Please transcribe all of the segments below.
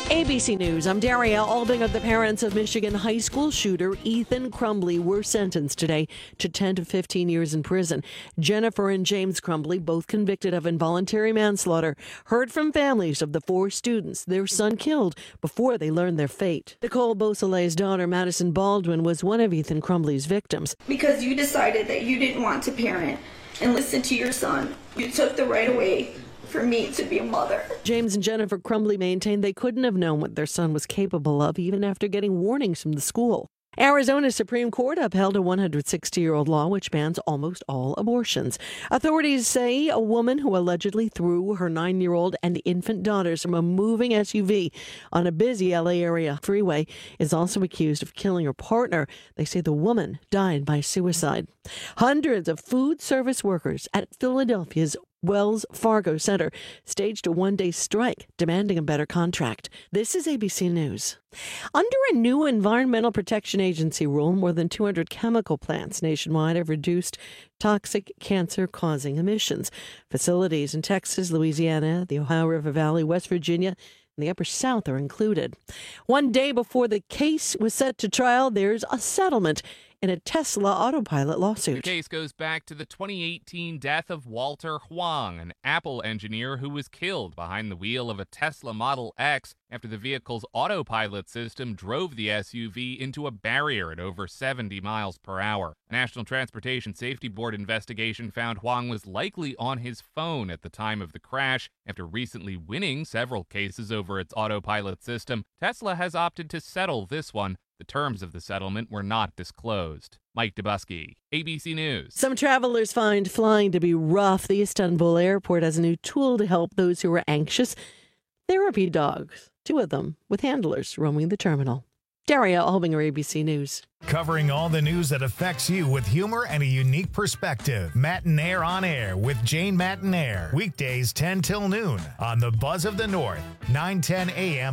ABC News, I'm Daria Albinger. The parents of Michigan high school shooter Ethan Crumbley were sentenced today to 10 to 15 years in prison. Jennifer and James Crumbley, both convicted of involuntary manslaughter, heard from families of the four students their son killed before they learned their fate. Nicole Beausoleil's daughter, Madison Baldwin, was one of Ethan Crumbley's victims. Because you decided that you didn't want to parent and listen to your son, you took the right away for me to be a mother. James and Jennifer Crumbley maintained they couldn't have known what their son was capable of, even after getting warnings from the school. Arizona's Supreme Court upheld a 160-year-old law which bans almost all abortions. Authorities say a woman who allegedly threw her 9-year-old and infant daughters from a moving SUV on a busy LA area freeway is also accused of killing her partner. They say the woman died by suicide. Hundreds of food service workers at Philadelphia's Wells Fargo Center staged a one-day strike demanding a better contract. This is ABC News. Under a new Environmental Protection Agency rule, more than 200 chemical plants nationwide have reduced toxic cancer-causing emissions. Facilities in Texas, Louisiana, the Ohio River Valley, West Virginia, and the Upper South are included. One day before the case was set to trial, there's a settlement in a Tesla Autopilot lawsuit. The case goes back to the 2018 death of Walter Huang, an Apple engineer who was killed behind the wheel of a Tesla Model X after the vehicle's autopilot system drove the SUV into a barrier at over 70 miles per hour. A National Transportation Safety Board investigation found Huang was likely on his phone at the time of the crash. After recently winning several cases over its autopilot system, Tesla has opted to settle this one. The terms of the settlement were not disclosed. Mike Dubusky, ABC News. Some travelers find flying to be rough. The Istanbul airport has a new tool to help those who are anxious. Therapy dogs, 2 of them, with handlers roaming the terminal. Daria Albinger, ABC News. Covering all the news that affects you with humor and a unique perspective. Mattinaire on Air with Jane Mattinaire. Weekdays 10 till noon on the Buzz of the North, 9:10 a.m.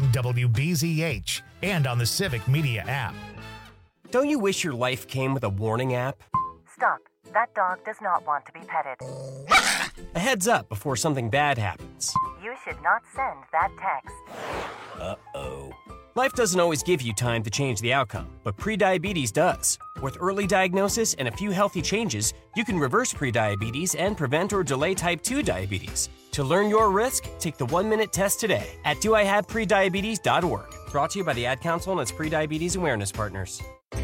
WBZH, and on the Civic Media app. Don't you wish your life came with a warning app? Stop. That dog does not want to be petted. A heads up before something bad happens. You should not send that text. Uh-oh. Life doesn't always give you time to change the outcome, but prediabetes does. With early diagnosis and a few healthy changes, you can reverse prediabetes and prevent or delay type 2 diabetes. To learn your risk, take the 1-minute test today at doihaveprediabetes.org. Brought to you by the Ad Council and its Prediabetes Awareness Partners.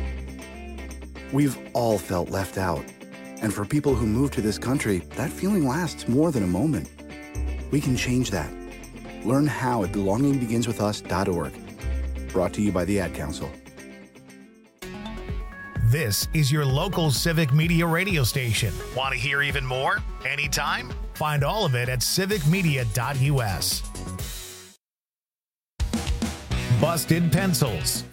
We've all felt left out. And for people who move to this country, that feeling lasts more than a moment. We can change that. Learn how at belongingbeginswithus.org. Brought to you by the Ad Council. This is your local Civic Media radio station. Want to hear even more? Anytime? Find all of it at civicmedia.us. Busted Pencils.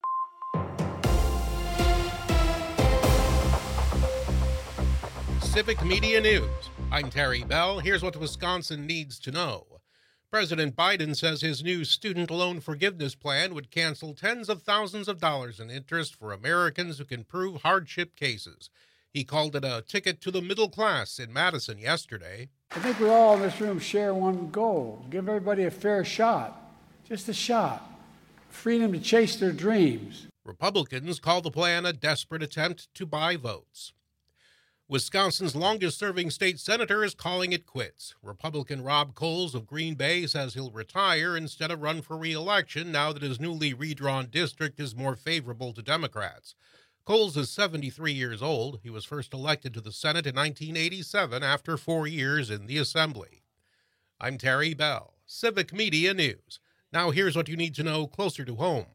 Civic Media News. I'm Terry Bell. Here's what Wisconsin needs to know. President Biden says his new student loan forgiveness plan would cancel tens of thousands of dollars in interest for Americans who can prove hardship cases. He called it a ticket to the middle class in Madison yesterday. I think we all in this room share one goal. Give everybody a fair shot. Just a shot. Freedom to chase their dreams. Republicans call the plan a desperate attempt to buy votes. Wisconsin's longest-serving state senator is calling it quits. Republican Rob Coles of Green Bay says he'll retire instead of run for re-election now that his newly redrawn district is more favorable to Democrats. Coles is 73 years old. He was first elected to the Senate in 1987 after 4 years in the Assembly. I'm Terry Bell, Civic Media News. Now here's what you need to know closer to home.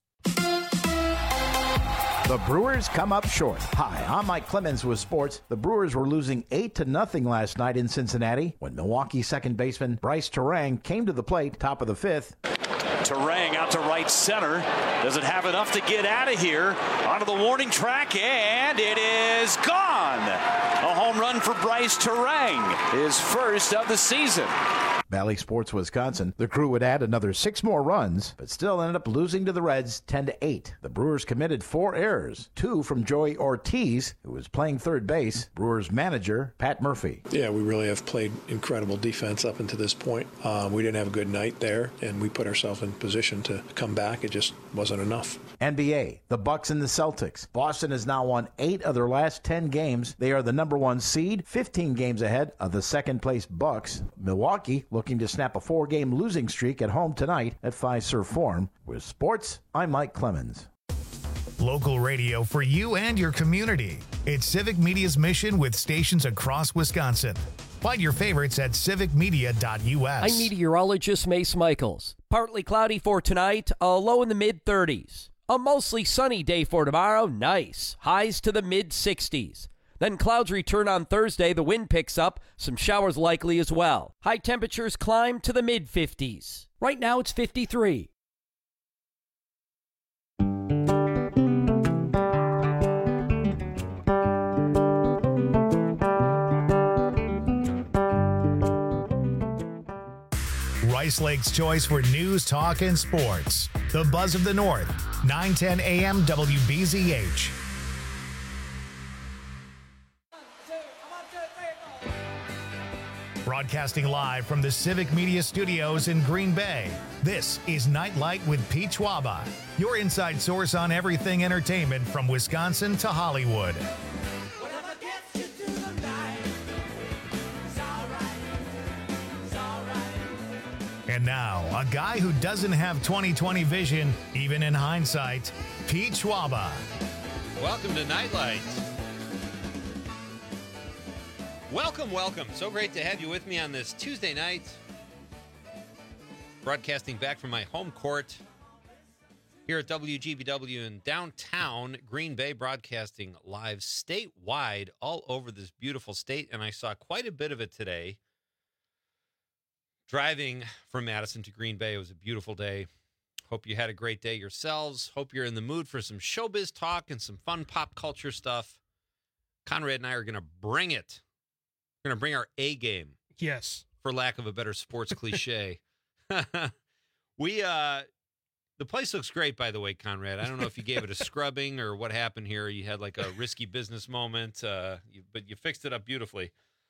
The Brewers come up short. Hi, I'm Mike Clemens with sports. The Brewers were losing 8-0 last night in Cincinnati when Milwaukee second baseman Bryce Terang came to the plate, top of the 5th. Terang out to right center. Does it have enough to get out of here? Onto the warning track, and it is gone. A home run for Bryce Terang, his first of the season. Valley Sports Wisconsin. The Crew would add another 6 more runs, but still ended up losing to the Reds 10-8. The Brewers committed 4 errors, 2 from Joey Ortiz, who was playing third base. Brewers manager Pat Murphy. Yeah, we really have played incredible defense up until this point. We didn't have a good night there, and we put ourselves in position to come back. It just wasn't enough. NBA, the Bucks and the Celtics. Boston has now won 8 of their last 10 games. They are the number 1 seed, 15 games ahead of the second-place Bucks. Milwaukee looking to snap a 4-game losing streak at home tonight at Fiserv Forum. With sports, I'm Mike Clemens. Local radio for you and your community. It's Civic Media's mission with stations across Wisconsin. Find your favorites at civicmedia.us. I'm meteorologist Mace Michaels. Partly cloudy for tonight, a low in the mid-30s. A mostly sunny day for tomorrow, nice. Highs to the mid-60s. Then clouds return on Thursday, the wind picks up, some showers likely as well. High temperatures climb to the mid-50s. Right now it's 53. Rice Lake's choice for news, talk, and sports. The Buzz of the North, 910 AM WBZH. Broadcasting live from the Civic Media Studios in Green Bay, this is Nightlight with Pete Schwaba, your inside source on everything entertainment from Wisconsin to Hollywood. And now, a guy who doesn't have 20/20 vision, even in hindsight, Pete Schwaba. Welcome to Nightlight. Welcome. So great to have you with me on this Tuesday night. Broadcasting back from my home court here at WGBW in downtown Green Bay, broadcasting live statewide all over this beautiful state. And I saw quite a bit of it today. Driving from Madison to Green Bay, it was a beautiful day. Hope you had a great day yourselves. Hope you're in the mood for some showbiz talk and some fun pop culture stuff. Conrad and I are going to bring it. We're going to bring our A game. Yes. For lack of a better sports cliche. The place looks great, by the way, Conrad. I don't know if you gave it a scrubbing or what happened here. You had like a risky business moment, but you fixed it up beautifully.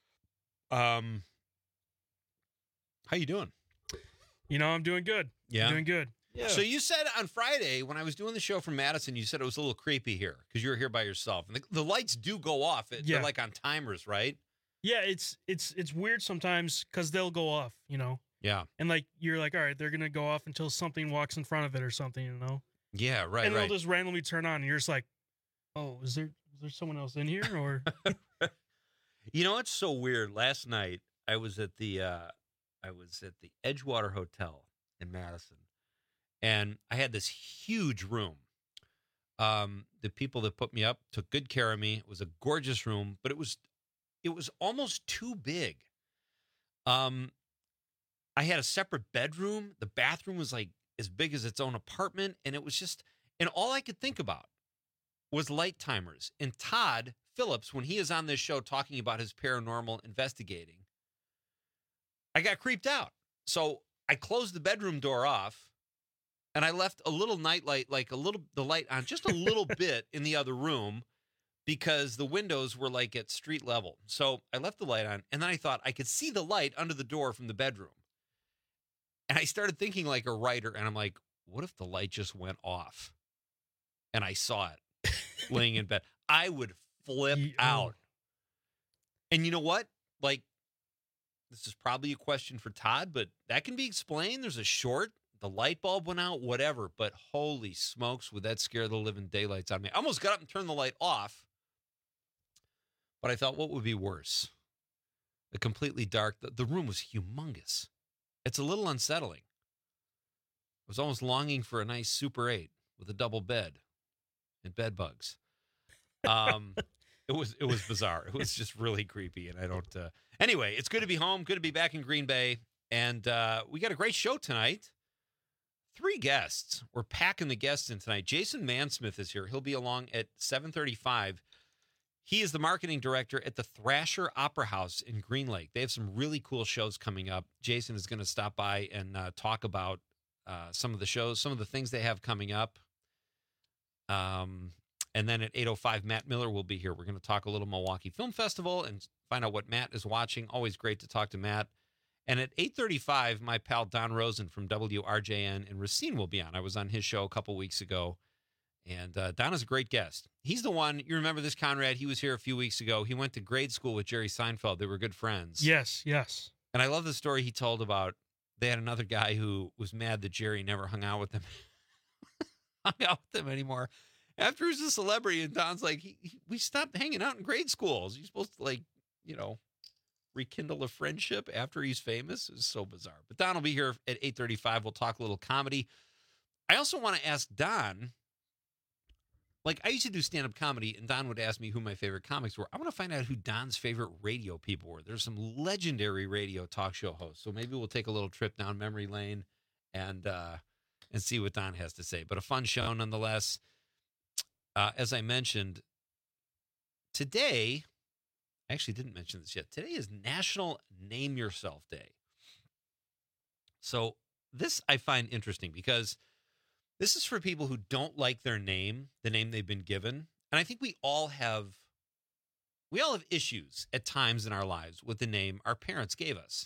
How you doing? You know, I'm doing good. Yeah. I'm doing good. Yeah. So you said on Friday when I was doing the show from Madison, you said it was a little creepy here because you were here by yourself. And the lights do go off. They're like on timers, right? Yeah, it's weird sometimes because they'll go off, you know? Yeah. And like you're like, all right, they're going to go off until something walks in front of it or something, you know? Yeah, right, and they'll just randomly turn on and you're just like, oh, is there someone else in here? Or You know, it's so weird. Last night I was at the Edgewater Hotel in Madison, and I had this huge room. The people that put me up took good care of me. It was a gorgeous room, but it was almost too big. I had a separate bedroom. The bathroom was like as big as its own apartment, and it was just, and all I could think about was light timers. And Todd Phillips, when he is on this show talking about his paranormal investigating, I got creeped out. So I closed the bedroom door off and I left a little nightlight, the light on just a little bit in the other room because the windows were like at street level. So I left the light on and then I thought I could see the light under the door from the bedroom. And I started thinking like a writer and I'm like, what if the light just went off and I saw it laying in bed? I would flip out. And you know what? Like, this is probably a question for Todd, but that can be explained. There's a short, the light bulb went out, whatever. But holy smokes, would that scare the living daylights out of me? I almost got up and turned the light off. But I thought, what would be worse? A completely dark, the room was humongous. It's a little unsettling. I was almost longing for a nice Super 8 with a double bed and bed bugs. It was bizarre. It was just really creepy, and I don't. Anyway, it's good to be home. Good to be back in Green Bay, and we got a great show tonight. 3 guests. We're packing the guests in tonight. Jason Mansmith is here. He'll be along at 7:35. He is the marketing director at the Thrasher Opera House in Green Lake. They have some really cool shows coming up. Jason is going to stop by and talk about some of the shows, some of the things they have coming up. And then at 8:05, Matt Miller will be here. We're going to talk a little Milwaukee Film Festival and find out what Matt is watching. Always great to talk to Matt. And at 8:35, my pal Don Rosen from WRJN in Racine will be on. I was on his show a couple weeks ago, and Don is a great guest. He's the one, you remember this, Conrad? He was here a few weeks ago. He went to grade school with Jerry Seinfeld. They were good friends. Yes. And I love the story he told about they had another guy who was mad that Jerry never hung out with them anymore. After he's a celebrity, and Don's like, we stopped hanging out in grade schools. You're supposed to, rekindle a friendship after he's famous. It's so bizarre. But Don will be here at 8:35. We'll talk a little comedy. I also want to ask Don, I used to do stand-up comedy, and Don would ask me who my favorite comics were. I want to find out who Don's favorite radio people were. There's some legendary radio talk show hosts. So maybe we'll take a little trip down memory lane and see what Don has to say. But a fun show nonetheless. As I mentioned, today, I actually didn't mention this yet. Today is National Name Yourself Day. So this I find interesting because this is for people who don't like their name, the name they've been given. And I think we all have issues at times in our lives with the name our parents gave us.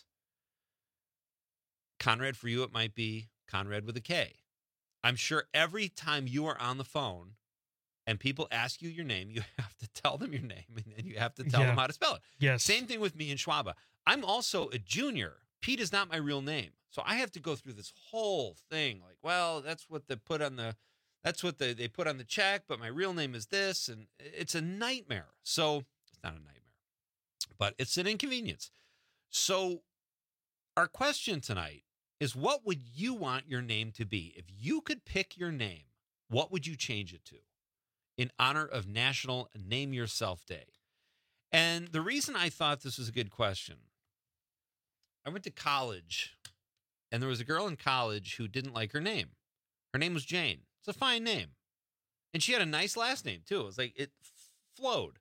Conrad, for you, it might be Conrad with a K. I'm sure every time you are on the phone and people ask you your name, you have to tell them your name, and then you have to tell them how to spell it. Yes. Same thing with me and Schwaba. I'm also a junior. Pete is not my real name. So I have to go through this whole thing. That's what they put on the check, but my real name is this, and it's a nightmare. So it's not a nightmare, but it's an inconvenience. So our question tonight is, what would you want your name to be? If you could pick your name, what would you change it to in honor of National Name Yourself Day? And the reason I thought this was a good question, I went to college, and there was a girl in college who didn't like her name. Her name was Jane. It's a fine name. And she had a nice last name, too. It was it flowed.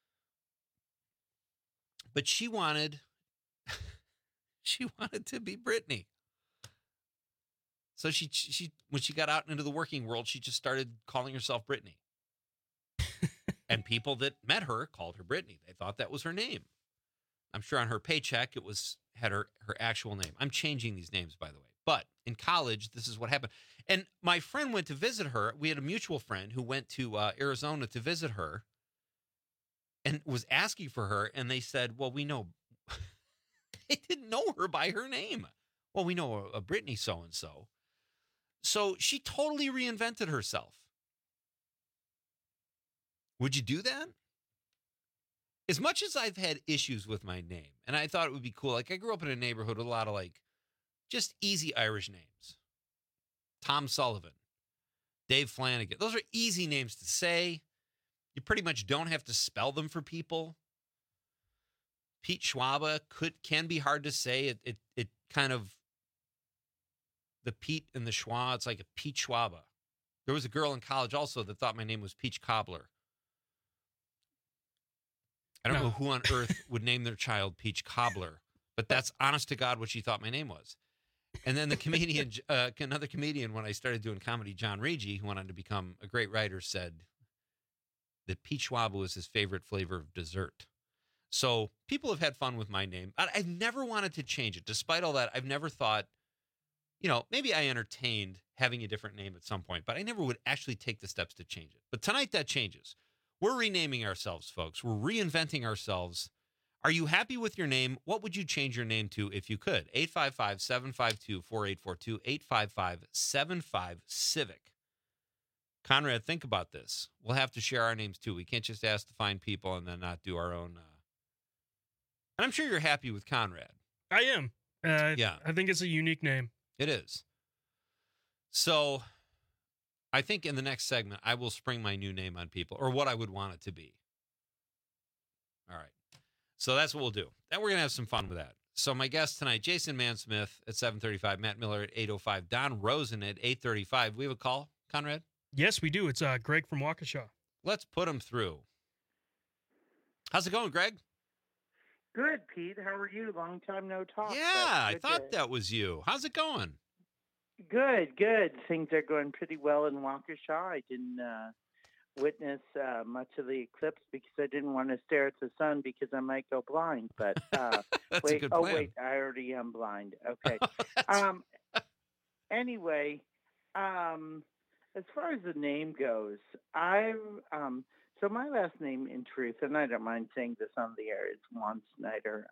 But she wanted to be Brittany. So she when she got out into the working world, she just started calling herself Brittany. And people that met her called her Brittany. They thought that was her name. I'm sure on her paycheck it had her actual name. I'm changing these names, by the way. But in college, this is what happened. And my friend went to visit her. We had a mutual friend who went to Arizona to visit her and was asking for her. And they said, well, we know. They didn't know her by her name. Well, we know a Brittany so-and-so. So she totally reinvented herself. Would you do that? As much as I've had issues with my name, and I thought it would be cool, I grew up in a neighborhood with a lot of just easy Irish names. Tom Sullivan, Dave Flanagan. Those are easy names to say. You pretty much don't have to spell them for people. Pete Schwaba can be hard to say. It kind of, the Pete and the Schwa, it's like a Pete Schwaba. There was a girl in college also that thought my name was Peach Cobbler. I don't know who on earth would name their child Peach Cobbler, but that's honest to God what she thought my name was. And then the comedian, another comedian, when I started doing comedy, John Regi, who went on to become a great writer, said that Peach Schwaba was his favorite flavor of dessert. So people have had fun with my name. I've never wanted to change it. Despite all that, I've never thought, maybe I entertained having a different name at some point, but I never would actually take the steps to change it. But tonight that changes. We're renaming ourselves, folks. We're reinventing ourselves. Are you happy with your name? What would you change your name to if you could? 855-752-4842, 855-75-CIVIC. Conrad, think about this. We'll have to share our names, too. We can't just ask to find people and then not do our own. And I'm sure you're happy with Conrad. I am. Yeah. I think it's a unique name. It is. So I think in the next segment, I will spring my new name on people, or what I would want it to be. All right. So that's what we'll do. And we're going to have some fun with that. So my guest tonight, Jason Mansmith at 7:35, Matt Miller at 8:05, Don Rosen at 8:35. We have a call, Conrad? Yes, we do. It's Greg from Waukesha. Let's put him through. How's it going, Greg? Good, Pete. How are you? Long time no talk. Yeah, I thought that was you. How's it going? Good. Things are going pretty well in Waukesha. I didn't witness much of the eclipse because I didn't want to stare at the sun because I might go blind. But That's wait, a good plan. wait, I already am blind. Okay. Anyway, as far as the name goes, so my last name, in truth, and I don't mind saying this on the air, is Juan Snyder.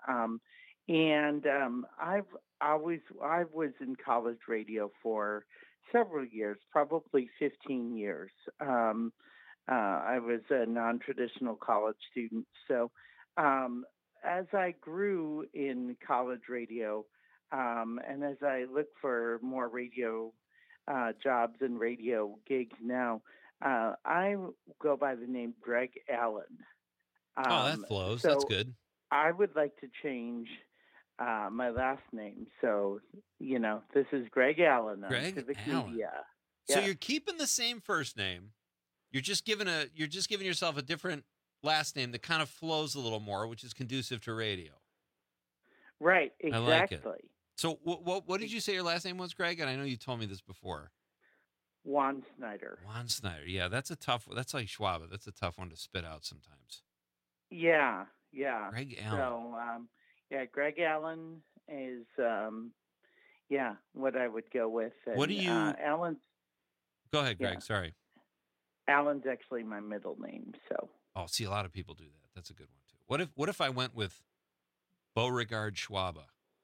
I was in college radio for several years, probably 15 years. I was a non-traditional college student. So as I grew in college radio, and as I look for more radio jobs and radio gigs now, I go by the name Greg Allen. That flows. So That's good. I would like to change my last name. So, this is Greg Allen on Civic Media. So you're keeping the same first name. You're just giving yourself a different last name that kind of flows a little more, which is conducive to radio. Right, exactly. I like it. So what did you say your last name was, Greg? And I know you told me this before. Juan Snyder. Juan Snyder. Yeah, that's that's like Schwab. That's a tough one to spit out sometimes. Yeah. Greg Allen. So, Greg Allen is, what I would go with. And, what do you... Allen's... Go ahead, Greg. Sorry. Allen's actually my middle name, so... Oh, see, a lot of people do that. That's a good one, too. What if I went with Beauregard Schwaba?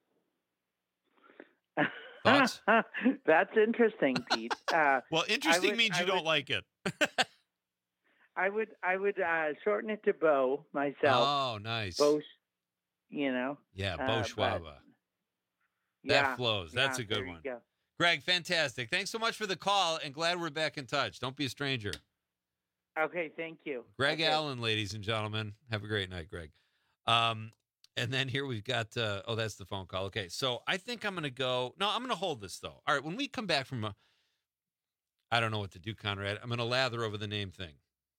Thoughts? That's interesting, Pete. Well, interesting means you don't like it. I would shorten it to Bo myself. Oh, nice. Bo, Yeah, Bo Schwaba. That flows. That's a good one. Go. Greg, fantastic. Thanks so much for the call, and glad we're back in touch. Don't be a stranger. Okay, thank you. Greg Allen, ladies and gentlemen. Have a great night, Greg. And then here we've got, that's the phone call. Okay, so I think I'm going to go. No, I'm going to hold this, though. All right, when we come back from I don't know what to do, Conrad. I'm going to lather over the name thing.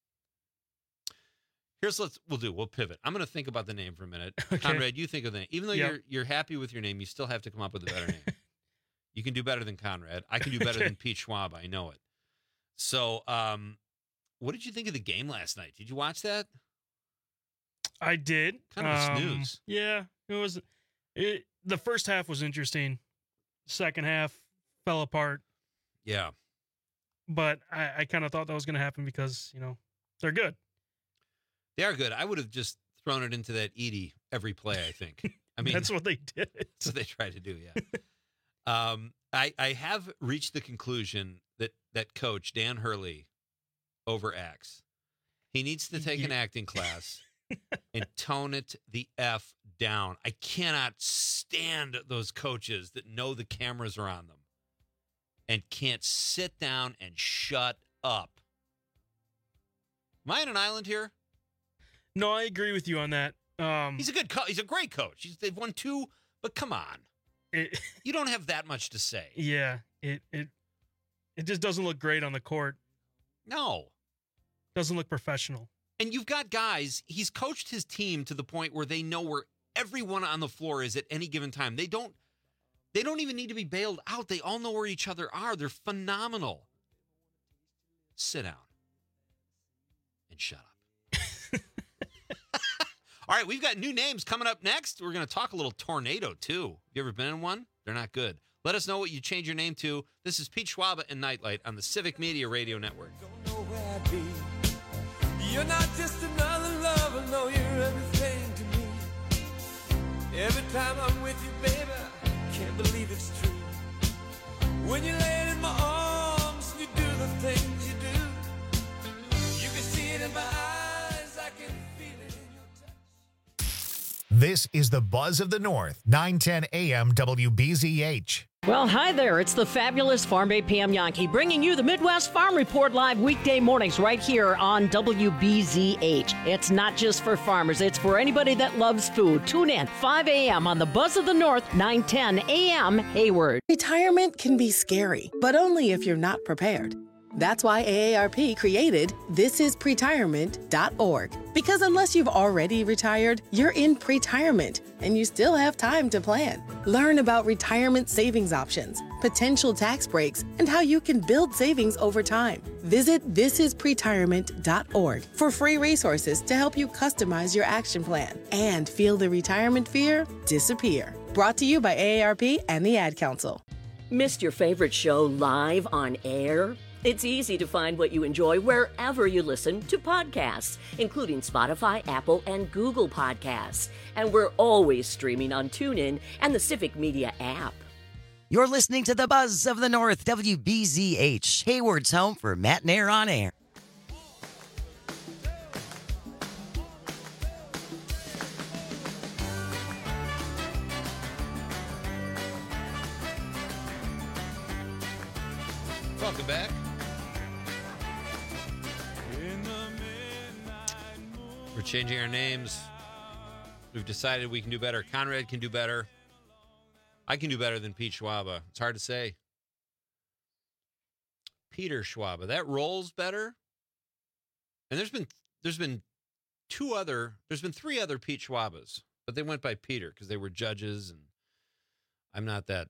We'll pivot. I'm going to think about the name for a minute. Okay. Conrad, you think of the name. Even though you're happy with your name, you still have to come up with a better name. You can do better than Conrad. I can do better than Pete Schwab. I know it. So, what did you think of the game last night? Did you watch that? I did. Kind of a snooze. Yeah, it was. The first half was interesting. Second half fell apart. Yeah. But I kind of thought that was going to happen because, they're good. They are good. I would have just thrown it into that Edie every play, I think. I mean, that's what they did. That's what they tried to do, yeah. I have reached the conclusion that coach, Dan Hurley, overacts. He needs to take an acting class and tone it the F down. I cannot stand those coaches that know the cameras are on them and can't sit down and shut up. Am I on an island here? No, I agree with you on that. He's a good coach. He's a great coach. They've won 2, but come on. You don't have that much to say. Yeah, it just doesn't look great on the court. No. Doesn't look professional. And you've got guys, he's coached his team to the point where they know where everyone on the floor is at any given time. They don't even need to be bailed out. They all know where each other are. They're phenomenal. Sit down and shut up. All right, we've got new names coming up next. We're going to talk a little tornado, too. Have you ever been in one? They're not good. Let us know what you change your name to. This is Pete Schwaba and Nightlight on the Civic Media Radio Network. You're not just another lover, no, you're everything to me. Every time I'm with you, baby, I can't believe it's true. When you lay in my arms, you do the things you do. You can see it in my eyes, I can feel it in your touch. This is the Buzz of the North, 910 AM WBZH. Well, hi there. It's the fabulous Farm Babe Pam Yankee bringing you the Midwest Farm Report live weekday mornings right here on WBZH. It's not just for farmers. It's for anybody that loves food. Tune in 5 a.m. on the Buzz of the North, 910 a.m. Hayward. Retirement can be scary, but only if you're not prepared. That's why AARP created thisispretirement.org. Because unless you've already retired, you're in pretirement, and you still have time to plan. Learn about retirement savings options, potential tax breaks, and how you can build savings over time. Visit thisispretirement.org for free resources to help you customize your action plan and feel the retirement fear disappear. Brought to you by AARP and the Ad Council. Missed your favorite show live on air? It's easy to find what you enjoy wherever you listen to podcasts, including Spotify, Apple, and Google Podcasts. And we're always streaming on TuneIn and the Civic Media app. You're listening to the Buzz of the North, WBZH, Hayward's home for Matt and Air on Air. Welcome back. We're changing our names. We've decided we can do better. Conrad can do better. I can do better than Pete Schwaba. It's hard to say. Peter Schwaba. That rolls better. And there's been three other Pete Schwabas, but they went by Peter because they were judges, and I'm not that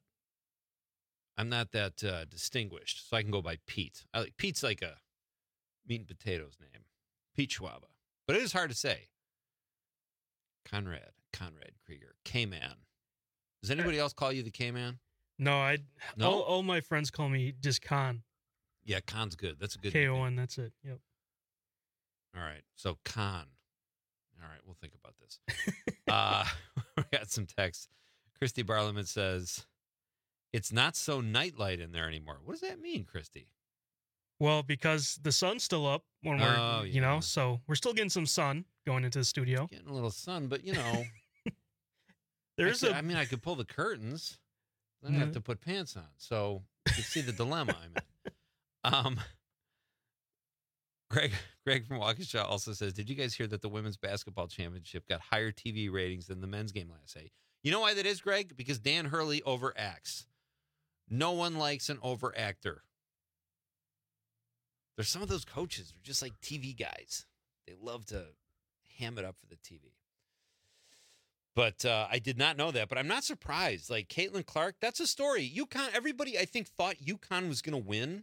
distinguished, so I can go by Pete. Pete's like a meat and potatoes name. Pete Schwaba. But it is hard to say. Conrad Krieger, K-Man. Does anybody else call you the K-Man? No, No? All my friends call me just Con. Yeah, Con's good. That's a good K-O-N, that's it. Yep. All right, so Con. All right, we'll think about this. We got some text. Christy Barliman says, it's not so nightlight in there anymore. What does that mean, Christy? Well, because the sun's still up when we're, so we're still getting some sun going into the studio. Getting a little sun, but, I mean, I could pull the curtains. Then I have to put pants on. So you can see the dilemma I'm in. Greg from Waukesha also says, did you guys hear that the women's basketball championship got higher TV ratings than the men's game last night? You know why that is, Greg? Because Dan Hurley overacts. No one likes an overactor. There's some of those coaches who are just like TV guys. They love to ham it up for the TV. But I did not know that. But I'm not surprised. Like Caitlin Clark, that's a story. UConn, everybody I think thought UConn was going to win.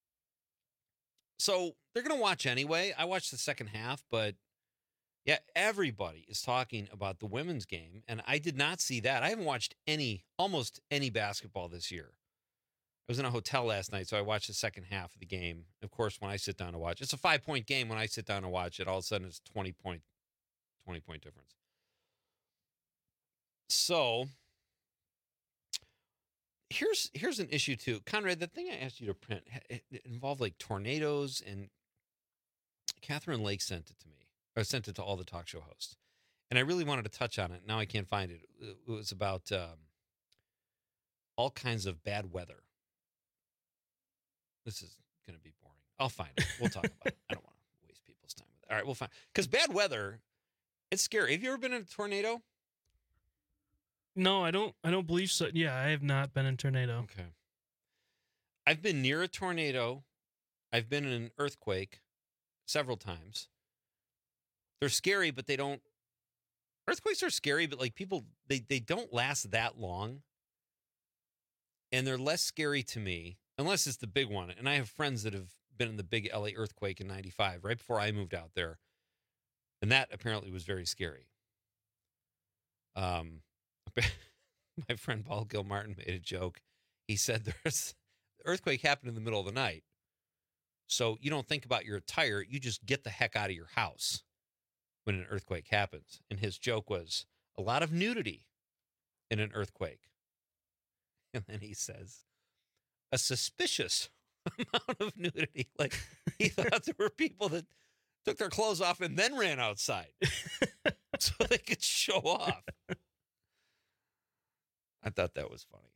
So they're going to watch anyway. I watched the second half, but yeah, everybody is talking about the women's game. And I did not see that. I haven't watched almost any basketball this year. I was in a hotel last night, so I watched the second half of the game. Of course, when I sit down to watch, it's a 5-point game. When I sit down to watch it, all of a sudden it's 20-point difference. So here's an issue too, Conrad. The thing I asked you to print it involved like tornadoes, and Catherine Lake sent it to me, or sent it to all the talk show hosts, and I really wanted to touch on it. Now I can't find it. It was about all kinds of bad weather. This is going to be boring. I'll find it. We'll talk about it. I don't want to waste people's time with it. All right, we'll find. Because bad weather, it's scary. Have you ever been in a tornado? No, I don't believe so. Yeah, I have not been in a tornado. Okay. I've been near a tornado. I've been in an earthquake several times. They're scary, but they don't. Earthquakes are scary, but like people, they don't last that long. And they're less scary to me. Unless it's the big one. And I have friends that have been in the big LA earthquake in 95, right before I moved out there. And that apparently was very scary. My friend Paul Gilmartin made a joke. He said the earthquake happened in the middle of the night. So you don't think about your attire. You just get the heck out of your house when an earthquake happens. And his joke was a lot of nudity in an earthquake. And then he says, a suspicious amount of nudity. Like he thought there were people that took their clothes off and then ran outside so they could show off. I thought that was funny.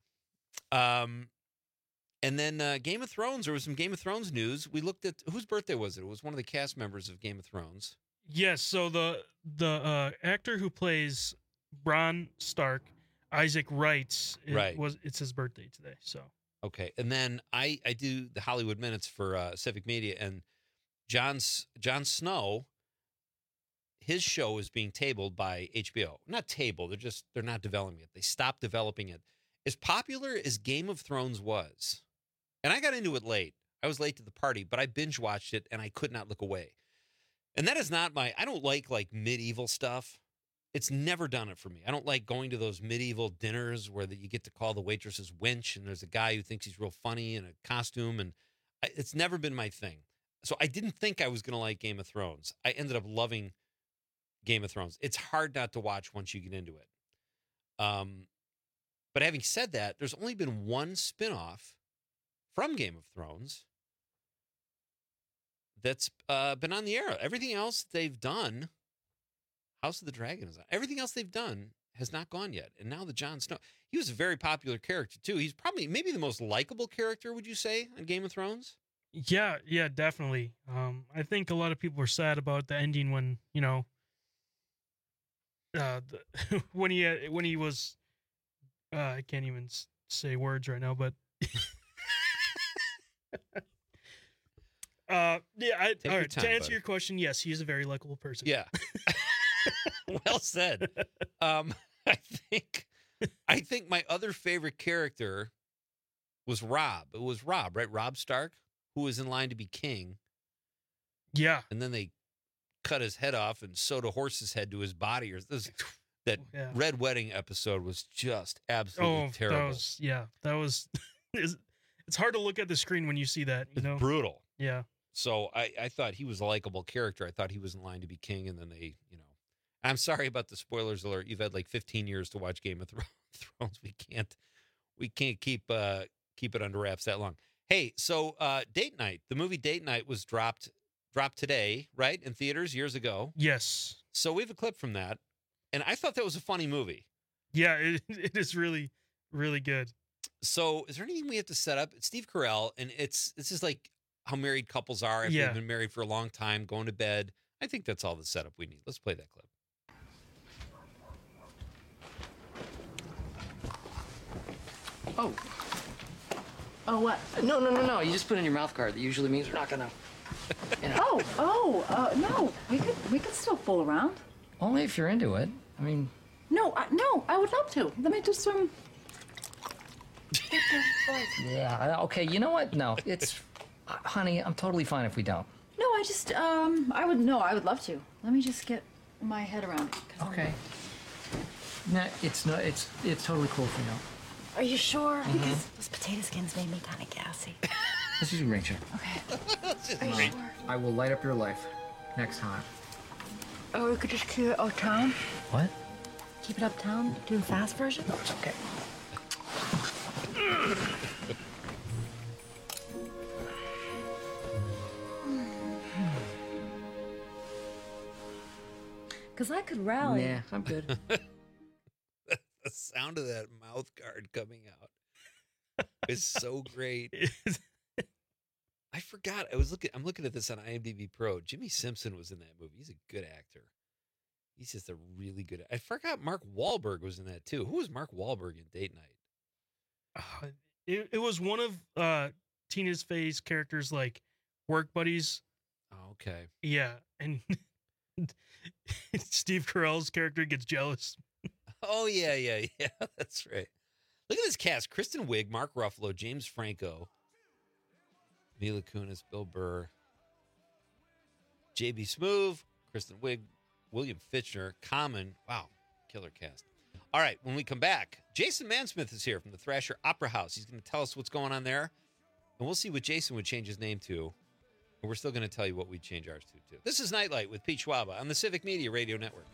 And then Game of Thrones, there was some Game of Thrones news. We looked at whose birthday was it? It was one of the cast members of Game of Thrones. Yes, so the actor who plays Bronn Stark, Isaac Wright, it's his birthday today. So Okay. And then I do the Hollywood Minutes for Civic Media, and Jon Snow, his show is being tabled by HBO. Not tabled, they're not developing it. They stopped developing it. As popular as Game of Thrones was, and I got into it late. I was late to the party, but I binge watched it and I could not look away. And that is not I don't like medieval stuff. It's never done it for me. I don't like going to those medieval dinners where you get to call the waitresses wench and there's a guy who thinks he's real funny in a costume, and it's never been my thing. So I didn't think I was going to like Game of Thrones. I ended up loving Game of Thrones. It's hard not to watch once you get into it. But having said that, there's only been one spinoff from Game of Thrones that's been on the air. Everything else they've done, House of the Dragon is on. Everything else they've done has not gone yet. And now the Jon Snow, he was a very popular character too. He's probably maybe the most likable character, would you say, on Game of Thrones? Yeah, definitely. I think a lot of people were sad about the ending when, when he was, I can't even say words right now, but to answer your question, yes, he is a very likable person. Yeah. Well said. I think my other favorite character was Robb. It was Robb, right? Robb Stark, who was in line to be king. Yeah. And then they cut his head off and sewed a horse's head to his body. That Red Wedding episode was just absolutely terrible. That was it's hard to look at the screen when you see that. It's brutal. Yeah. So I thought he was a likable character. I thought he was in line to be king, and then they, I'm sorry about the spoilers alert. You've had like 15 years to watch Game of Thrones. We can't keep it under wraps that long. Hey, so Date Night, the movie Date Night was dropped today, right, in theaters years ago. Yes. So we have a clip from that, and I thought that was a funny movie. Yeah, it is really, really good. So is there anything we have to set up? It's Steve Carell, and this is like how married couples are after they've been married for a long time, going to bed. I think that's all the setup we need. Let's play that clip. Oh, what? No. You just put in your mouth guard. That usually means we're not gonna. No. We could still fool around. Only if you're into it. I mean. No, I would love to. Let me just Yeah. Okay. You know what? No, it's, honey. I'm totally fine if we don't. No, I would love to. Let me just get my head around it. Okay. No, it's totally cool if we don't. Are you sure? Mm-hmm. Because those potato skins made me kind of gassy. This is a ring check. Okay. Are you sure? I will light up your life next time. Or we could just keep it uptown. What? Keep it uptown? Do the fast version? No, it's okay. Because I could rally. Yeah, I'm good. The sound of that mouth guard coming out is so great. I forgot. I'm looking at this on IMDb Pro. Jimmy Simpson was in that movie. He's a good actor. He's just a really good. I forgot Mark Wahlberg was in that too. Who was Mark Wahlberg in Date Night? It was one of Tina's Fey's characters, like work buddies. Oh, okay. Yeah, and Steve Carell's character gets jealous. Oh, yeah. That's right. Look at this cast. Kristen Wiig, Mark Ruffalo, James Franco, Mila Kunis, Bill Burr, J.B. Smoove, Kristen Wiig, William Fichtner, Common. Wow, killer cast. All right, when we come back, Jason Mansmith is here from the Thrasher Opera House. He's going to tell us what's going on there, and we'll see what Jason would change his name to. And we're still going to tell you what we'd change ours to, too. This is Nightlight with Pete Schwaba on the Civic Media Radio Network.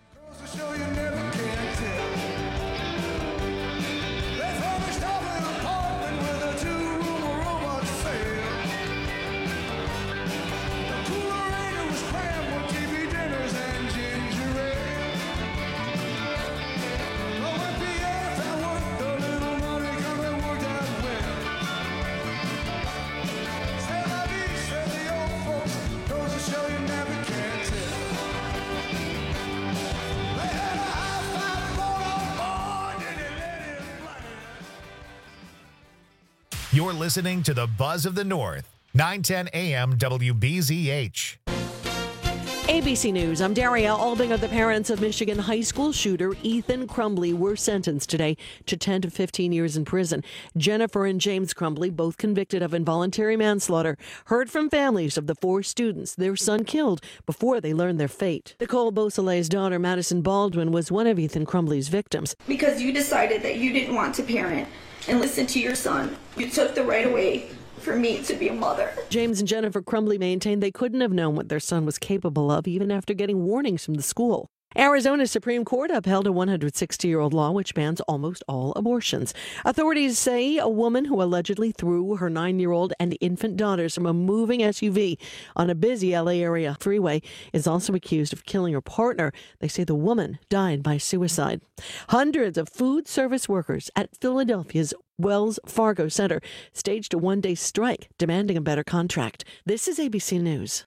You're listening to the Buzz of the North, 910 AM WBZH. ABC News, I'm Daria Albinger. The parents of Michigan high school shooter Ethan Crumbley were sentenced today to 10 to 15 years in prison. Jennifer and James Crumbley, both convicted of involuntary manslaughter, heard from families of the 4 students their son killed before they learned their fate. Nicole Beausoleil's daughter, Madison Baldwin, was one of Ethan Crumbley's victims. Because you decided that you didn't want to parent and listen to your son, you took the right away for me to be a mother. James and Jennifer Crumbley maintained they couldn't have known what their son was capable of even after getting warnings from the school. Arizona's Supreme Court upheld a 160-year-old law which bans almost all abortions. Authorities say a woman who allegedly threw her 9-year-old and infant daughters from a moving SUV on a busy LA area freeway is also accused of killing her partner. They say the woman died by suicide. Hundreds of food service workers at Philadelphia's Wells Fargo Center staged a one-day strike demanding a better contract. This is ABC News.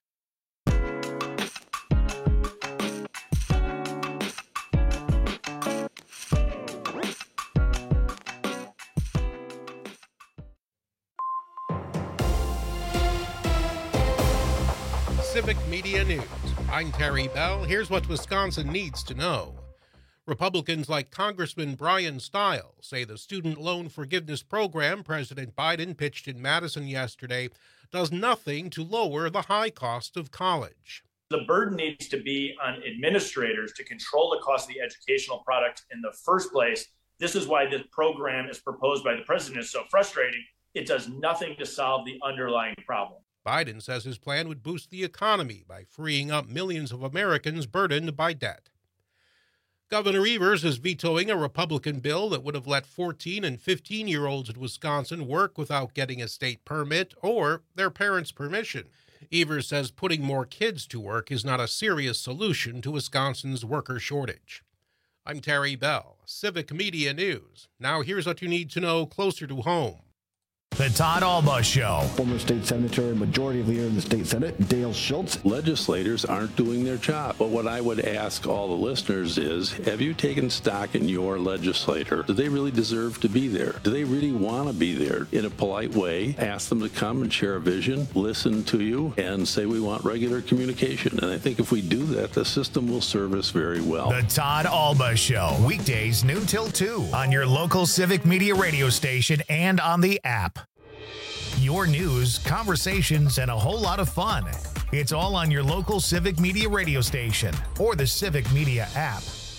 Civic Media News. I'm Terry Bell. Here's what Wisconsin needs to know. Republicans like Congressman Brian Stiles say the student loan forgiveness program President Biden pitched in Madison yesterday does nothing to lower the high cost of college. The burden needs to be on administrators to control the cost of the educational product in the first place. This is why this program is proposed by the president is so frustrating. It does nothing to solve the underlying problem. Biden says his plan would boost the economy by freeing up millions of Americans burdened by debt. Governor Evers is vetoing a Republican bill that would have let 14 and 15-year-olds in Wisconsin work without getting a state permit or their parents' permission. Evers says putting more kids to work is not a serious solution to Wisconsin's worker shortage. I'm Terry Bell, Civic Media News. Now here's what you need to know closer to home. The Todd Alba Show. Former state senator and majority leader in the state senate, Dale Schultz. Legislators aren't doing their job. But what I would ask all the listeners is, have you taken stock in your legislator? Do they really deserve to be there? Do they really want to be there? In a polite way, ask them to come and share a vision, listen to you, and say we want regular communication. And I think if we do that, the system will serve us very well. The Todd Alba Show. Weekdays noon till 2 on your local Civic Media radio station and on the app. Your news, conversations, and a whole lot of fun. It's all on your local Civic Media radio station or the Civic Media app.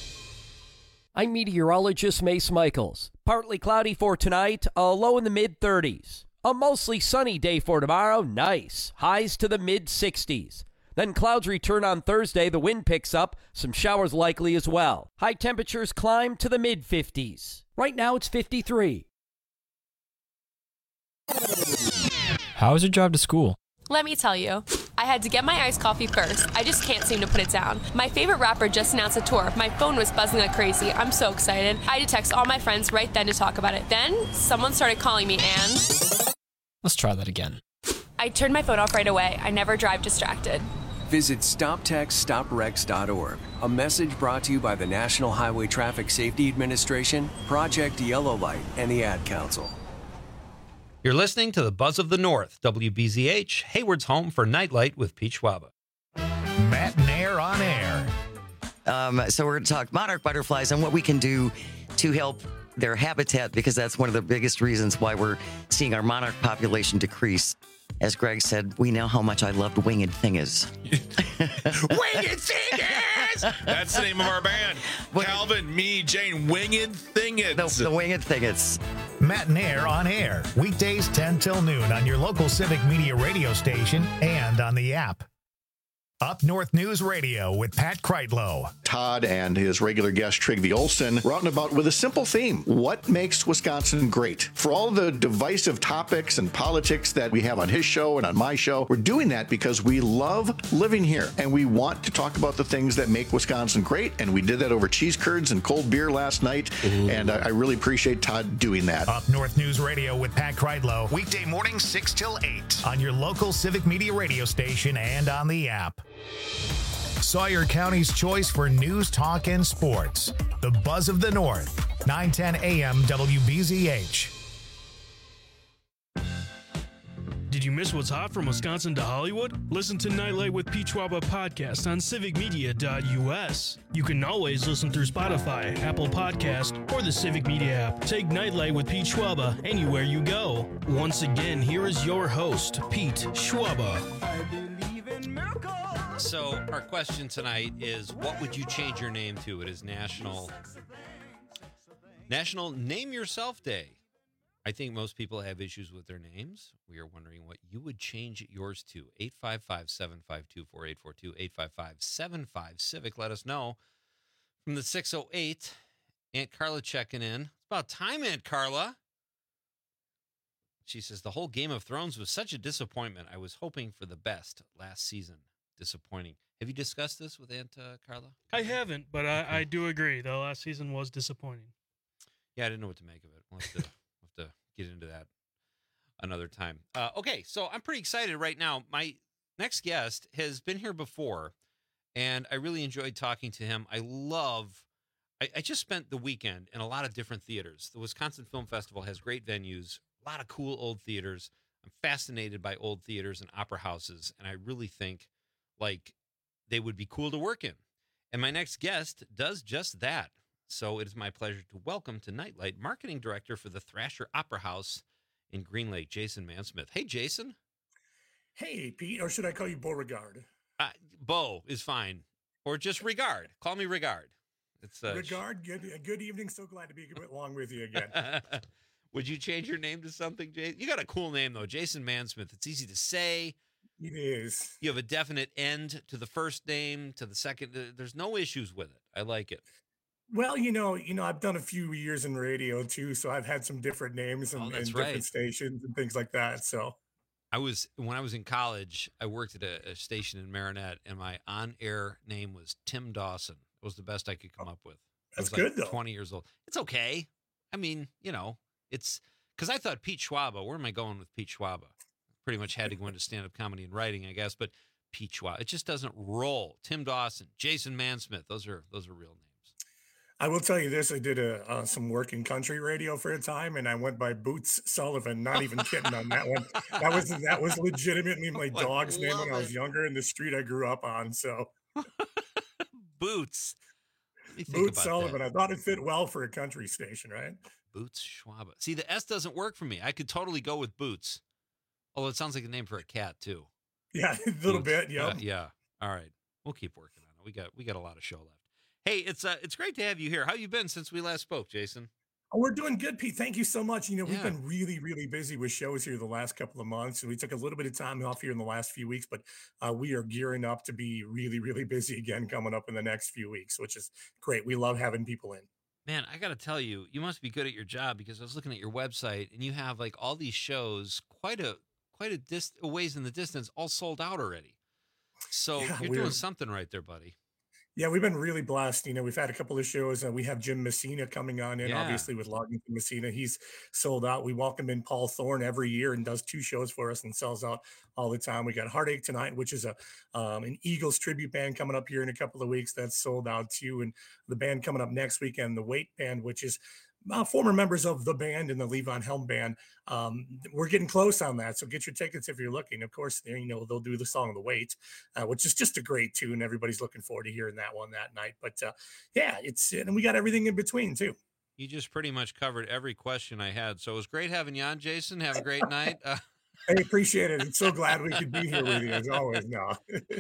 I'm meteorologist Mace Michaels. Partly cloudy for tonight, a low in the mid-30s. A mostly sunny day for tomorrow, nice. Highs to the mid-60s. Then clouds return on Thursday, the wind picks up, some showers likely as well. High temperatures climb to the mid-50s. Right now it's 53. How is your drive to school? Let me tell you. I had to get my iced coffee first. I just can't seem to put it down. My favorite rapper just announced a tour. My phone was buzzing like crazy. I'm so excited. I had to text all my friends right then to talk about it. Then, someone started calling me and... Let's try that again. I turned my phone off right away. I never drive distracted. Visit StopTextStopWrecks.org. A message brought to you by the National Highway Traffic Safety Administration, Project Yellow Light, and the Ad Council. You're listening to the Buzz of the North, WBZH, Hayward's home for Nightlight with Pete Schwaba. Matt and Air on air. So we're going to talk monarch butterflies and what we can do to help their habitat, because that's one of the biggest reasons why we're seeing our monarch population decrease. As Greg said, we know how much I loved Winged Thingers. Winged Thingers! That's the name of our band. Calvin, me, Jane, Winged Thingers. The Winged Thingers. Matt and Air on air. Weekdays 10 till noon on your local Civic Media radio station and on the app. Up North News Radio with Pat Kreitlow. Todd and his regular guest, Trygve Olsen, were out and about with a simple theme. What makes Wisconsin great? For all the divisive topics and politics that we have on his show and on my show, we're doing that because we love living here and we want to talk about the things that make Wisconsin great. And we did that over cheese curds and cold beer last night. Ooh. And I really appreciate Todd doing that. Up North News Radio with Pat Kreitlow. Weekday morning 6 till 8 on your local Civic Media radio station and on the app. Sawyer County's choice for news, talk, and sports. The Buzz of the North, 910 AM WBZH. Did you miss what's hot from Wisconsin to Hollywood? Listen to Nightlight with Pete Schwaba podcast on civicmedia.us. You can always listen through Spotify, Apple Podcast, or the Civic Media app. Take Nightlight with Pete Schwaba anywhere you go. Once again, here is your host, Pete Schwaba. So our question tonight is, what would you change your name to? It is National Name Yourself Day. I think most people have issues with their names. We are wondering what you would change yours to. 855-752-4842, 855-75-CIVIC. Let us know. From the 608, Aunt Carla checking in. It's about time, Aunt Carla. She says, the whole Game of Thrones was such a disappointment. I was hoping for the best last season. Disappointing. Have you discussed this with Aunt Carla? I haven't, but I do agree. The last season was disappointing. Yeah, I didn't know what to make of it. We'll have to get into that another time. Okay, so I'm pretty excited right now. My next guest has been here before, and I really enjoyed talking to him. I just spent the weekend in a lot of different theaters. The Wisconsin Film Festival has great venues, a lot of cool old theaters. I'm fascinated by old theaters and opera houses, and I really think like they would be cool to work in. And my next guest does just that. So it is my pleasure to welcome to Nightlight Marketing Director for the Thrasher Opera House in Green Lake, Jason Mansmith. Hey, Jason. Hey, Pete, or should I call you Beauregard? Bo is fine. Or just Regard. Call me Regard. It's Regard, good evening. So glad to be along with you again. Would you change your name to something, Jason? You got a cool name, though. Jason Mansmith. It's easy to say. It is. You have a definite end to the first name, to the second. There's no issues with it. I like it. Well, I've done a few years in radio too, so I've had some different names and different stations and things like that. So when I was in college, I worked at a station in Marinette, and my on-air name was Tim Dawson. It was the best I could come up with. That's good, though. 20 years old. It's okay. I mean, it's because I thought Pete Schwaba. Where am I going with Pete Schwaba? Pretty much had to go into stand-up comedy and writing, I guess. But Pete Schwaba, it just doesn't roll. Tim Dawson, Jason Mansmith, those are real names. I will tell you this: I did some work in country radio for a time, and I went by Boots Sullivan. Not even kidding on that one. That was legitimately my dog's name when I was younger in the street I grew up on. So, Boots Sullivan. I thought it fit well for a country station, right? Boots Schwaba. See, the S doesn't work for me. I could totally go with Boots, although it sounds like a name for a cat too. Yeah, a little bit. Yeah. Yeah. All right, we'll keep working on it. We got a lot of show left. Hey, it's great to have you here. How you been since we last spoke, Jason? Oh, we're doing good, Pete. Thank you so much. We've been really, really busy with shows here the last couple of months, and we took a little bit of time off here in the last few weeks, but we are gearing up to be really, really busy again coming up in the next few weeks, which is great. We love having people in. Man, I got to tell you, you must be good at your job, because I was looking at your website, and you have like all these shows, quite a ways in the distance, all sold out already. So you're doing something right there, buddy. Yeah, we've been really blessed. We've had a couple of shows. We have Jim Messina coming on in, obviously, with Loggington Messina. He's sold out. We welcome in Paul Thorne every year and does 2 shows for us and sells out all the time. We got Heartache tonight, which is an Eagles tribute band coming up here in a couple of weeks. That's sold out too. And the band coming up next weekend, the Wait Band, which is former members of the band and the Levon Helm Band. We're getting close on that, so get your tickets if you're looking. Of course, they'll do the song "The Wait," which is just a great tune. Everybody's looking forward to hearing that one that night. But and we got everything in between too. You just pretty much covered every question I had, so it was great having you on, Jason. Have a great night. I appreciate it. I'm so glad we could be here with you as always. No.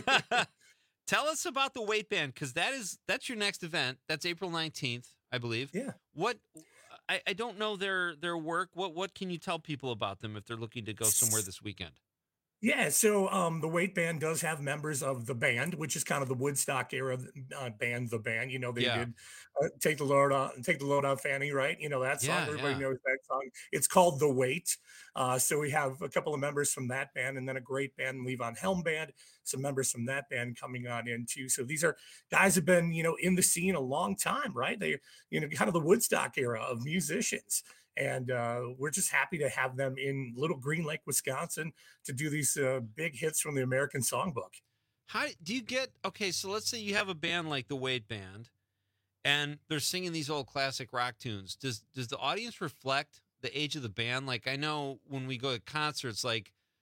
Tell us about the Wait Band, because that's your next event. That's April 19th, I believe. Yeah. What I don't know their work. What can you tell people about them if they're looking to go somewhere this weekend? Yeah, so the Wait Band does have members of the band, which is kind of the Woodstock era band. The band, they did "Take the Load Off Fanny," right? That song. Everybody knows that song. It's called "The Wait." So we have a couple of members from that band, and then a great band, Levon Helm Band. Some members from that band coming on in too. So these are guys who've been, in the scene a long time, right? They, kind of the Woodstock era of musicians. And we're just happy to have them in Little Green Lake, Wisconsin, to do these big hits from the American Songbook. How do you get, okay, so let's say you have a band like the Wait Band, and they're singing these old classic rock tunes. Does the audience reflect the age of the band? Like, I know when we go to concerts, like,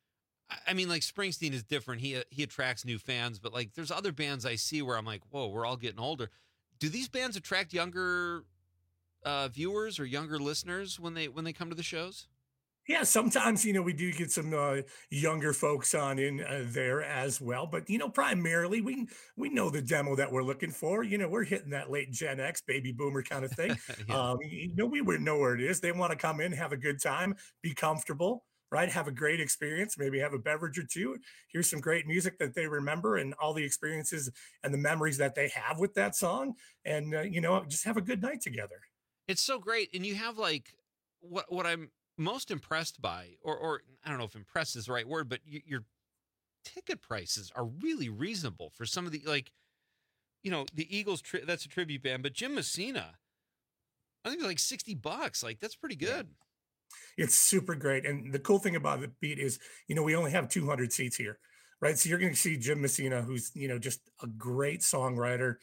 I mean, like Springsteen is different. He attracts new fans, but like there's other bands I see where I'm like, whoa, we're all getting older. Do these bands attract younger viewers or younger listeners when they come to the shows? Yeah, sometimes, we do get some younger folks on in there as well. But, primarily we know the demo that we're looking for. We're hitting that late Gen X, baby boomer kind of thing. Yeah. We know where it is. They want to come in, have a good time, be comfortable, right? Have a great experience, maybe have a beverage or two, hear some great music that they remember and all the experiences and the memories that they have with that song. And, just have a good night together. It's so great. And you have like what I'm most impressed by, or I don't know if impressed is the right word, but your ticket prices are really reasonable for some of the, like, the Eagles, that's a tribute band, but Jim Messina, I think it's like $60. Like, that's pretty good. Yeah. It's super great. And the cool thing about the beat is, we only have 200 seats here, right? So you're going to see Jim Messina, who's, just a great songwriter,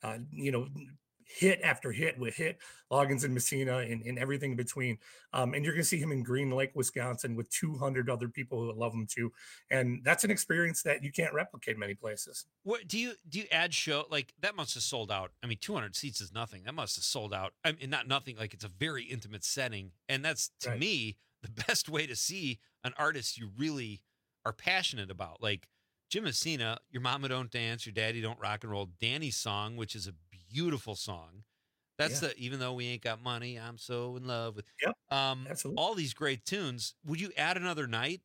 hit after hit with Loggins and Messina and everything in between. And you're going to see him in Green Lake, Wisconsin with 200 other people who love him too. And that's an experience that you can't replicate many places. What do you add show? Like that must have sold out. I mean, 200 seats is nothing. That must have sold out. I mean, not nothing. Like it's a very intimate setting. And that's to me, the best way to see an artist you really are passionate about. Like Jim Messina, Your Mama Don't Dance, Your Daddy Don't Rock and Roll, Danny's Song, which is a beautiful song. That's Even Though We Ain't Got Money, I'm So in Love with. Yep. Absolutely. All these great tunes. Would you add another night?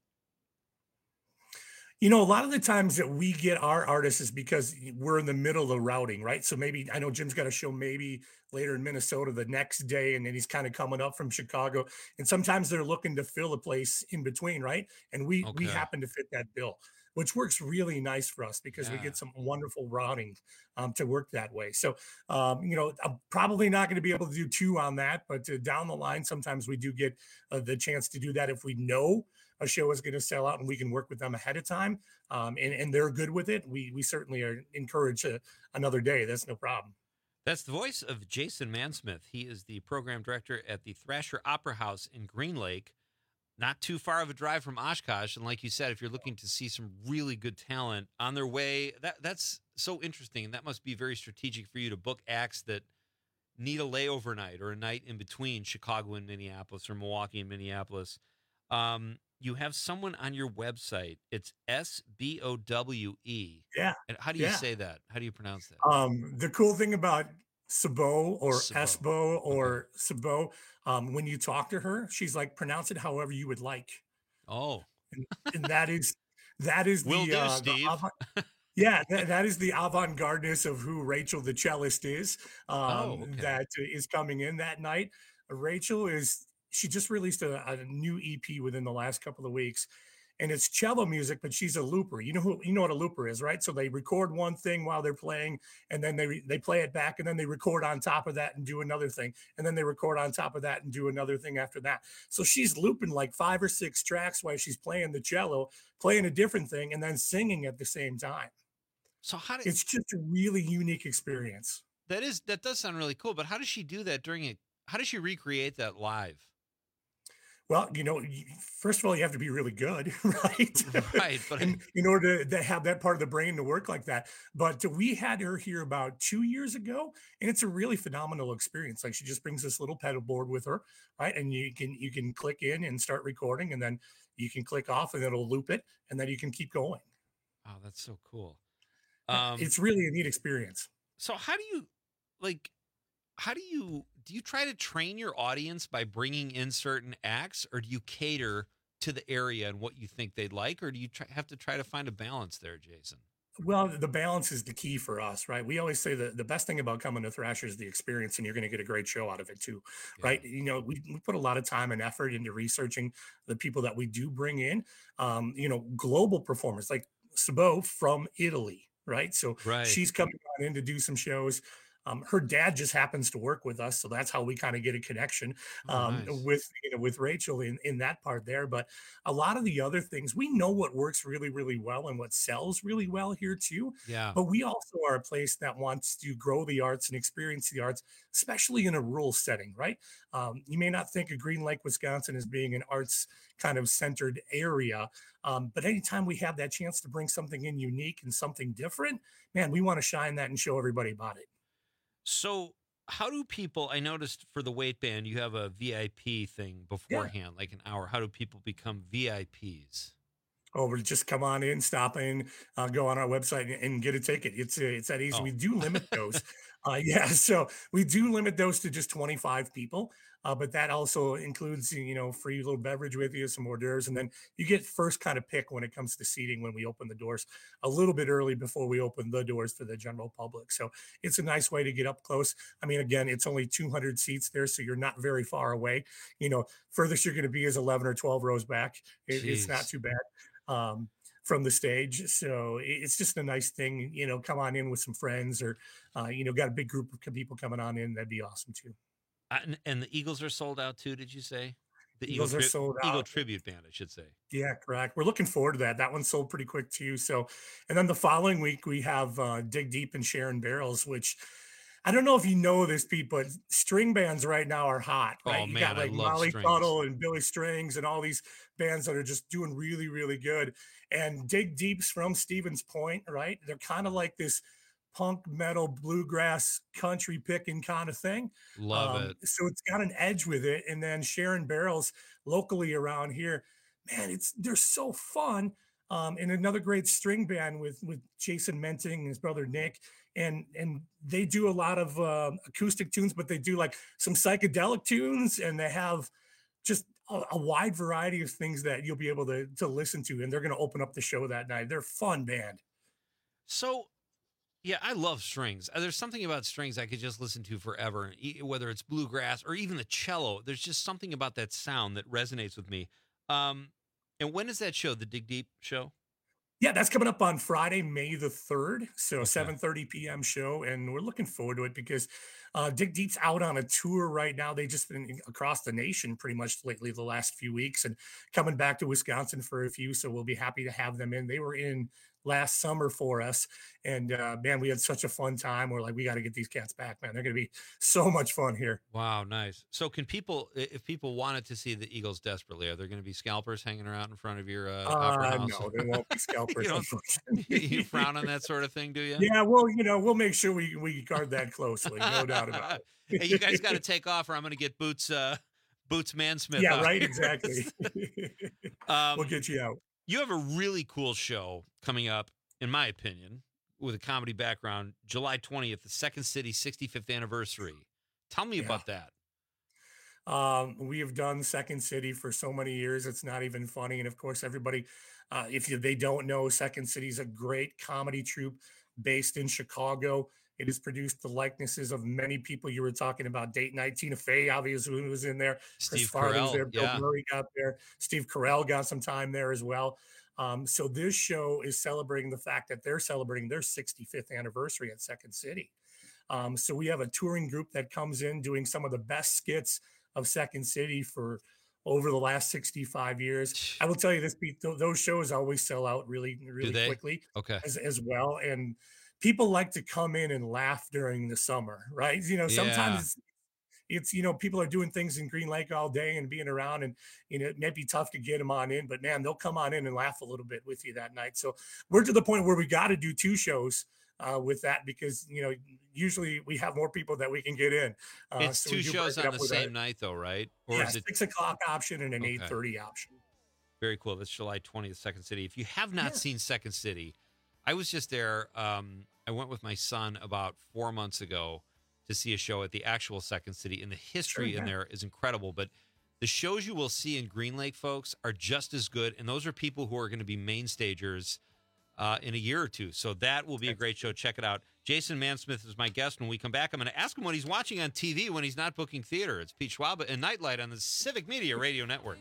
A lot of the times that we get our artists is because we're in the middle of the routing, right? So maybe I know Jim's got a show maybe later in Minnesota the next day, and then he's kind of coming up from Chicago. And sometimes they're looking to fill a place in between, right? And we happen to fit that bill, which works really nice for us because we get some wonderful routing to work that way. So, I'm probably not going to be able to do two on that, but down the line, sometimes we do get the chance to do that if we know a show is going to sell out and we can work with them ahead of time. And they're good with it. We certainly are encouraged another day. That's no problem. That's the voice of Jason Mansmith. He is the program director at the Thrasher Opera House in Green Lake. Not too far of a drive from Oshkosh. And like you said, if you're looking to see some really good talent on their way, that's so interesting. And that must be very strategic for you to book acts that need a layover night or a night in between Chicago and Minneapolis or Milwaukee and Minneapolis. You have someone on your website. It's SBOWE. Yeah. And how do you say that? How do you pronounce that? The cool thing about Sabo or Esbo or Sabo, when you talk to her, she's like, pronounce it however you would like. Oh, and that is Will do, Steve. That is the avant-gardeness of who Rachel the cellist is. That is coming in that night. Rachel she just released a new EP within the last couple of weeks. And it's cello music, but she's a looper. You know what a looper is, right? So they record one thing while they're playing, and then they play it back, and then they record on top of that and do another thing, and then they record on top of that and do another thing after that. So she's looping like 5 or 6 tracks while she's playing the cello, playing a different thing, and then singing at the same time. So it's just a really unique experience. That does sound really cool. But how does she do that how does she recreate that live? Well, first of all, you have to be really good, right? Right. But in order to have that part of the brain to work like that. But we had her here about 2 years ago, and it's a really phenomenal experience. Like she just brings this little pedal board with her, right? And you can click in and start recording, and then you can click off, and it'll loop it, and then you can keep going. Oh, that's so cool. It's really a neat experience. So how do you try to train your audience by bringing in certain acts, or do you cater to the area and what you think they'd like, or do you have to try to find a balance there, Jason? Well, the balance is the key for us, right? We always say that the best thing about coming to Thrasher is the experience, and you're going to get a great show out of it too, right? We put a lot of time and effort into researching the people that we do bring in, global performers like Sabo from Italy, right? So she's coming on in to do some shows. Her dad just happens to work with us, so that's how we kind of get a connection Nice. with Rachel in that part there. But a lot of the other things, we know what works really, really well and what sells really well here too. Yeah. But we also are a place that wants to grow the arts and experience the arts, especially in a rural setting, right? You may not think of Green Lake, Wisconsin as being an arts kind of centered area. But anytime we have that chance to bring something in unique and something different, man, we want to shine that and show everybody about it. So how do people, I noticed for the weight band, you have a VIP thing beforehand, like an hour. How do people become VIPs? Oh, just come on in, stop in, go on our website and get a ticket. It's that easy. Oh. We do limit those. So we do limit those to just 25 people. But that also includes, free little beverage with you, some hors d'oeuvres, and then you get first kind of pick when it comes to seating when we open the doors a little bit early before we open the doors for the general public. So it's a nice way to get up close. I mean, again, it's only 200 seats there, so you're not very far away. Furthest you're going to be is 11 or 12 rows back. It's not too bad. From the stage. So it's just a nice thing, come on in with some friends or, got a big group of people coming on in. That'd be awesome too. And the Eagles are sold out too, did you say? The Eagles are sold out. Eagle Tribute Band, I should say. Yeah, correct. We're looking forward to that. That one sold pretty quick too. So, and then the following week we have Dig Deep and Sharon Barrels, which I don't know if you know this, Pete, but string bands right now are hot, right? Oh, You man, got like I love Molly strings. Tuttle and Billy Strings and all these bands that are just doing really, really good. And Dig Deep's from Stevens Point, right? They're kind of like this punk metal bluegrass country picking kind of thing. Love it. So it's got an edge with it. And then Sharon Barrels locally around here, man, they're so fun. And another great string band with Jason Menting and his brother Nick. And they do a lot of acoustic tunes, but they do like some psychedelic tunes, and they have just a wide variety of things that you'll be able to listen to. And they're going to open up the show that night. They're a fun band. So, yeah, I love strings. There's something about strings I could just listen to forever, whether it's bluegrass or even the cello. There's just something about that sound that resonates with me. And when is that show, the Dig Deep show? Yeah, that's coming up on Friday, May the 3rd. So 7:30 p.m. show. And we're looking forward to it because Dig Deep's out on a tour right now. They've just been across the nation pretty much lately the last few weeks and coming back to Wisconsin for a few. So we'll be happy to have them in. They were in last summer for us. And man, we had such a fun time. We're like, we got to get these cats back, man. They're going to be so much fun here. Wow, nice. So can people, if people wanted to see the Eagles desperately, are there going to be scalpers hanging around in front of your opera house? No, there won't be scalpers. You frown on that sort of thing, do you? Yeah, well, we'll make sure we guard that closely. No doubt about it. Hey, you guys got to take off or I'm going to get Boots Mansmith. Yeah, out right, here. exactly. We'll get you out. You have a really cool show coming up, in my opinion, with a comedy background, July 20th, the Second City 65th anniversary. Tell me about that. We have done Second City for so many years. It's not even funny. And of course, everybody, if they don't know, Second City is a great comedy troupe based in Chicago. It has produced the likenesses of many people you were talking about. Date Night, Tina Fey, obviously, was in there. Chris Farley was there. Bill Murray got there. Steve Carell got some time there as well. So this show is celebrating the fact that they're celebrating their 65th anniversary at Second City. So we have a touring group that comes in doing some of the best skits of Second City for over the last 65 years. I will tell you this, Pete, those shows always sell out really, really quickly as well. And people like to come in and laugh during the summer, right? Sometimes it's people are doing things in Green Lake all day and being around, and it may be tough to get them on in, but man, they'll come on in and laugh a little bit with you that night. So we're to the point where we got to do 2 shows with that because usually we have more people that we can get in. It's so 2 shows on the same night though, right? Or is it 6 o'clock option and an 8:30 option? Very cool. That's July 20th, Second City. If you have not seen Second City, I was just there. I went with my son about 4 months ago to see a show at the actual Second City, and the history in there is incredible. But the shows you will see in Green Lake, folks, are just as good, and those are people who are going to be main stagers in a year or two. So that will be a great show. Check it out. Jason Mansmith is my guest. When we come back, I'm going to ask him what he's watching on TV when he's not booking theater. It's Pete Schwab and Nightlight on the Civic Media Radio Network.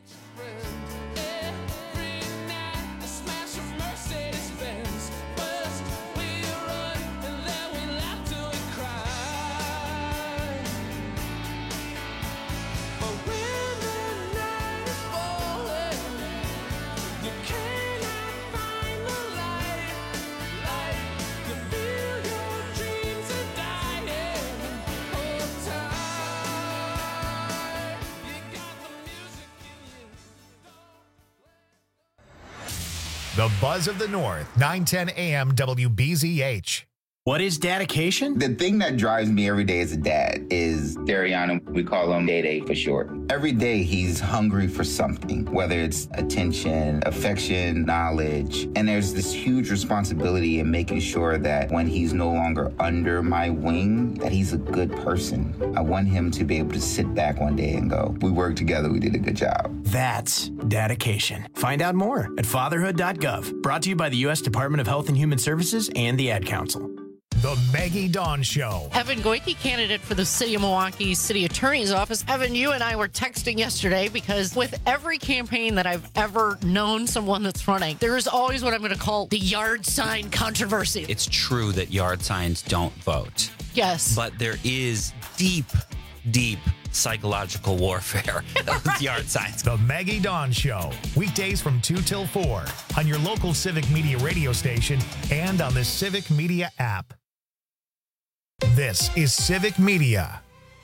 The Buzz of the North, 910 AM WBZH. What is dedication? The thing that drives me every day as a dad is Dariana. We call him Day Day for short. Every day he's hungry for something, whether it's attention, affection, knowledge. And there's this huge responsibility in making sure that when he's no longer under my wing, that he's a good person. I want him to be able to sit back one day and go, we worked together, we did a good job. That's dedication. Find out more at fatherhood.gov. Brought to you by the U.S. Department of Health and Human Services and the Ad Council. The Maggie Dawn Show. Evan Goyke, candidate for the City of Milwaukee City Attorney's Office. Evan, you and I were texting yesterday because with every campaign that I've ever known someone that's running, there is always what I'm going to call the yard sign controversy. It's true that yard signs don't vote. Yes. But there is deep psychological warfare with yard signs. The Maggie Dawn Show. Weekdays from 2 till 4 on your local Civic Media radio station and on the Civic Media app. This is Civic Media.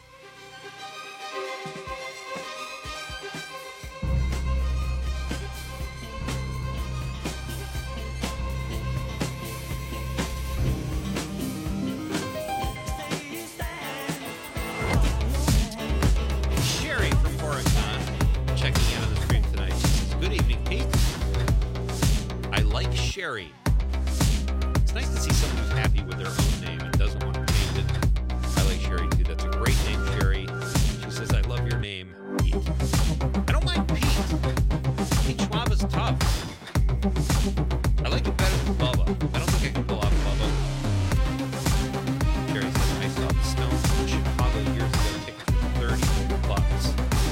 Sherry from Horicon checking in on the screen tonight. She says, good evening, Pete. I like Sherry. It's nice to see someone who's happy with their own name and doesn't want to change it. I like Sherry, too. That's a great name, Sherry. She says, I love your name, Pete. I don't mind Pete. Pete Schwab is tough. I like it better than Bubba. I don't think I can pull off Bubba. Sherry says, I saw the Stones in Chicago years ago. Tickets for $30.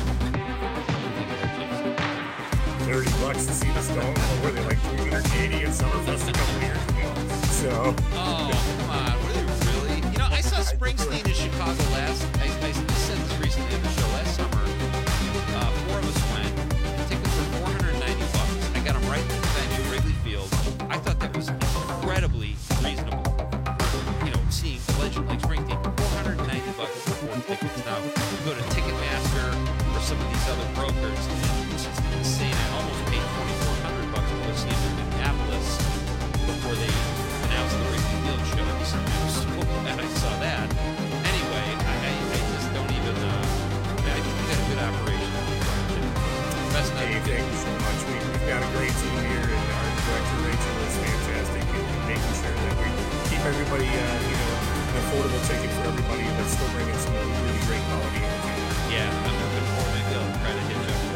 $30 to see the Stones? Or were they like $280 at Summerfest a couple years ago? So. Oh, come on. Were they really? You know, I saw Springsteen in Chicago last. I said this recently on the show. Last summer, four of us went. Tickets were $490. I got them right in the venue, Wrigley Field. I thought that was incredibly reasonable. You know, seeing a legend like Springsteen, $490 for 4 tickets. Now, you go to Ticketmaster or some of these other brokers, and it's just insane. I almost paid $2,400 to go see him in Minneapolis before they announced the Wrigley Field shows. I was so glad I saw that. Anyway, I just don't even. I think we got a good operation. Best night. Hey, thank you so much. We've got a great team here, and our director Rachel is fantastic in making sure that we keep everybody, an affordable ticket for everybody, but still bringing some really great quality entertainment. Yeah, I'm looking forward. Maybe I'll try to hit up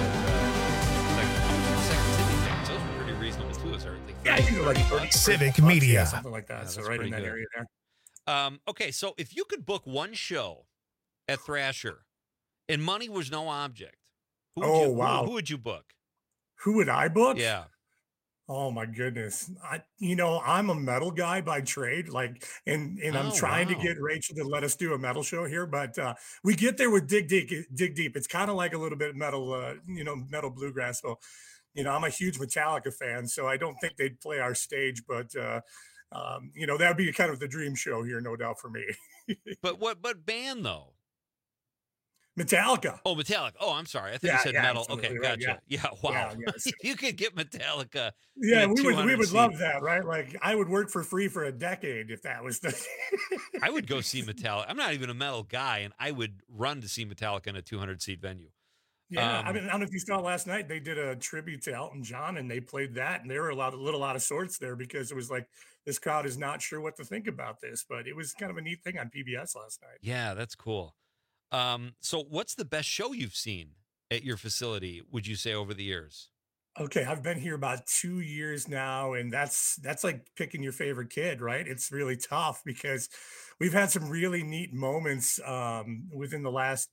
the second city tickets. Those were pretty reasonable too, as everything. Yeah, I think they're like 30 Civic bucks, Media. something like that. Yeah, so right in that good. area there. Okay, so if you could book one show at Thrasher and money was no object, who would you book? Who would I book? Yeah. Oh my goodness. I'm a metal guy by trade, and I'm trying to get Rachel to let us do a metal show here, but we get there with Dig Deep. It's kind of like a little bit metal, metal bluegrass. So, I'm a huge Metallica fan, so I don't think they'd play our stage, but that'd be kind of the dream show here, no doubt for me. But what band though? Metallica. Oh, Metallica. Oh, I'm sorry. I think you said metal. Okay, right, gotcha. Yeah, wow. Yeah. If you could get Metallica. Yeah, we would seat. love that, right? Like I would work for free for a decade if that was the I would go see Metallica. I'm not even a metal guy, and I would run to see Metallica in a 200-seat venue. Yeah, I don't know if you saw last night, they did a tribute to Elton John, and they played that, and they were a little out of sorts there because it was like this crowd is not sure what to think about this, but it was kind of a neat thing on PBS last night. Yeah, that's cool. So what's the best show you've seen at your facility, would you say, over the years? Okay, I've been here about 2 years now, and that's like picking your favorite kid, right? It's really tough because we've had some really neat moments within the last,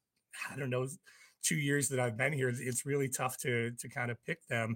2 years that I've been here. It's really tough to kind of pick them.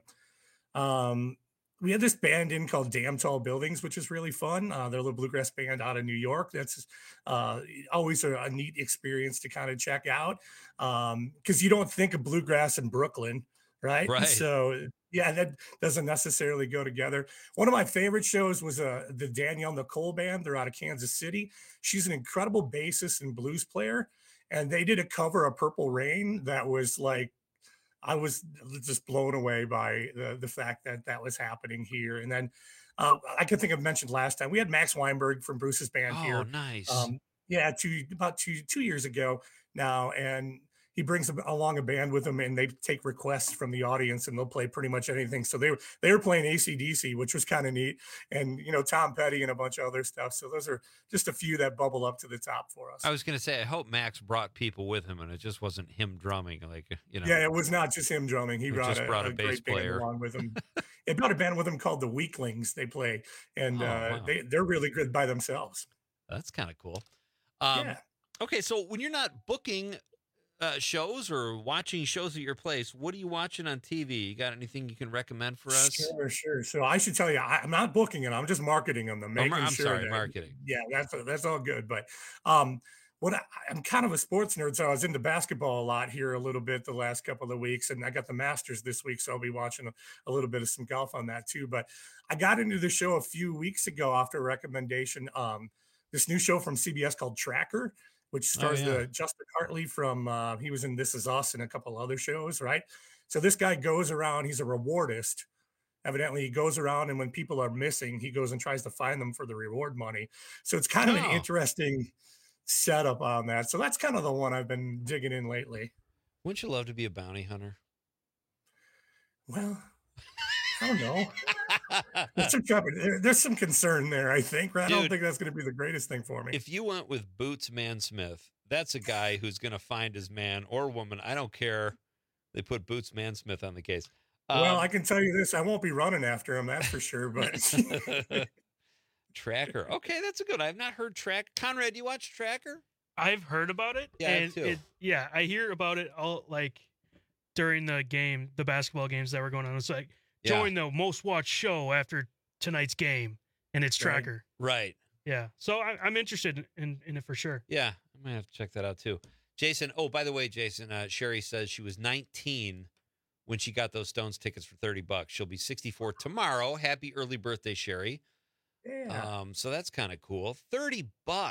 We had this band in called Damn Tall Buildings, which is really fun. They're a little bluegrass band out of New York. That's always a neat experience to kind of check out because you don't think of bluegrass in Brooklyn, right? Right. So, yeah, that doesn't necessarily go together. One of my favorite shows was the Danielle Nicole Band. They're out of Kansas City. She's an incredible bassist and blues player, and they did a cover of Purple Rain that was like I was just blown away by the fact that that was happening here. And then I could think I've mentioned last time we had Max Weinberg from Bruce's band here. Oh, nice. Yeah, about two years ago now, and he brings along a band with him, and they take requests from the audience, and they'll play pretty much anything. So they were playing AC/DC, which was kind of neat, and Tom Petty and a bunch of other stuff. So those are just a few that bubble up to the top for us. I was going to say, I hope Max brought people with him, and it just wasn't him drumming. Yeah, it was not just him drumming. He brought a bass player along with him. He brought a band with him called the Weaklings. They play, and wow. they're really good by themselves. That's kind of cool. Yeah. Okay, so when you're not booking shows or watching shows at your place, what are you watching on TV? You got anything you can recommend for us? Sure. So I should tell you, I'm not booking it. I'm just marketing them. Marketing. Yeah, that's all good. But I'm kind of a sports nerd, so I was into basketball a lot here a little bit the last couple of weeks, and I got the Masters this week, so I'll be watching a little bit of some golf on that too. But I got into the show a few weeks ago after a recommendation. This new show from CBS called Tracker, which stars Justin Hartley from, he was in This Is Us and a couple other shows, right? So this guy goes around, he's a rewardist. Evidently, he goes around, and when people are missing, he goes and tries to find them for the reward money. So it's kind of an interesting setup on that. So that's kind of the one I've been digging in lately. Wouldn't you love to be a bounty hunter? Well, I don't know. There's some concern there, I think. I don't think that's going to be the greatest thing for me. If you went with Boots Mansmith, that's a guy who's going to find his man or woman. I don't care. They put Boots Mansmith on the case. Well, I can tell you this. I won't be running after him, that's for sure. But Tracker. Okay, that's a good. I've not heard Track. Conrad, you watch Tracker? I've heard about it. Yeah, too. I hear about it all during the basketball games that were going on. It's like, join the most watched show after tonight's game, and it's Tracker. Right. Yeah. So I'm interested in it for sure. Yeah, I might have to check that out too. Jason. Oh, by the way, Jason, Sherry says she was 19 when she got those Stones tickets for $30. She'll be 64 tomorrow. Happy early birthday, Sherry. Yeah. So that's kind of cool. $30.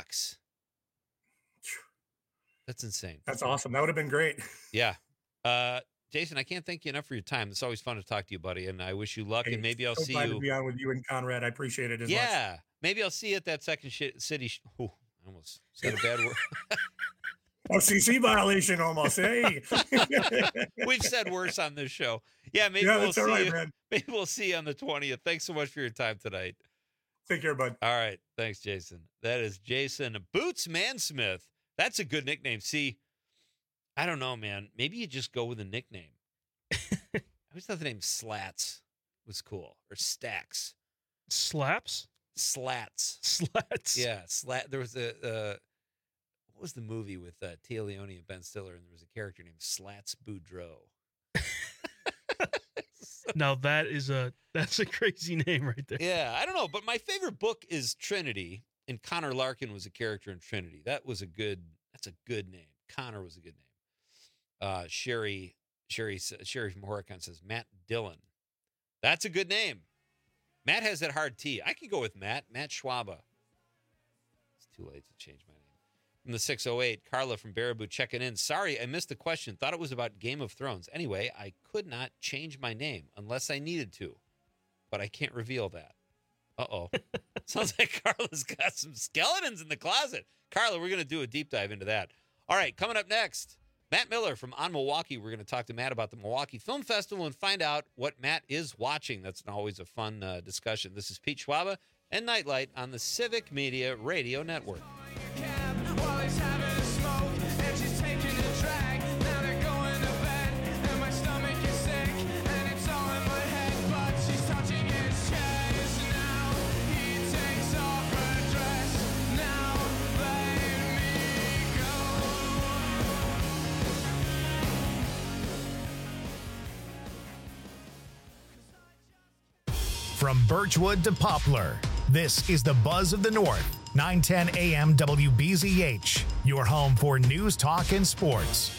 That's insane. That's awesome. That would have been great. Yeah. Jason, I can't thank you enough for your time. It's always fun to talk to you, buddy, and I wish you luck. And maybe I'll see you. Glad to be on with you and Conrad. I appreciate it as much. Yeah, maybe I'll see you at that Second City. I almost said a bad word. FCC violation, almost. Hey, we've said worse on this show. Yeah, maybe we'll see you. Man. Maybe we'll see you on the 20th. Thanks so much for your time tonight. Take care, bud. All right, thanks, Jason. That is Jason Boots Mansmith. That's a good nickname. See. I don't know, man. Maybe you just go with a nickname. I always thought the name Slats was cool. Or Stacks. Slaps? Slats. Slats. Yeah. There was what was the movie with Tia Leone and Ben Stiller, and there was a character named Slats Boudreaux. Now that's a crazy name right there. Yeah, I don't know, but my favorite book is Trinity, and Connor Larkin was a character in Trinity. That's a good name. Connor was a good name. Sherry from Horicon says Matt Dillon. That's a good name. Matt has that hard T. I can go with Matt Schwaba. It's too late to change my name. From the 608, Carla from Baraboo checking in. Sorry, I missed the question. Thought it was about Game of Thrones. Anyway, I could not change my name unless I needed to, but I can't reveal that. Uh-oh. Sounds like Carla's got some skeletons in the closet. Carla, we're going to do a deep dive into that. All right, coming up next, Matt Miller from On Milwaukee. We're going to talk to Matt about the Milwaukee Film Festival and find out what Matt is watching. That's always a fun discussion. This is Pete Schwaba and Nightlight on the Civic Media Radio Network. From Birchwood to Poplar, this is the Buzz of the North, 910 AM WBZH, your home for news, talk, and sports.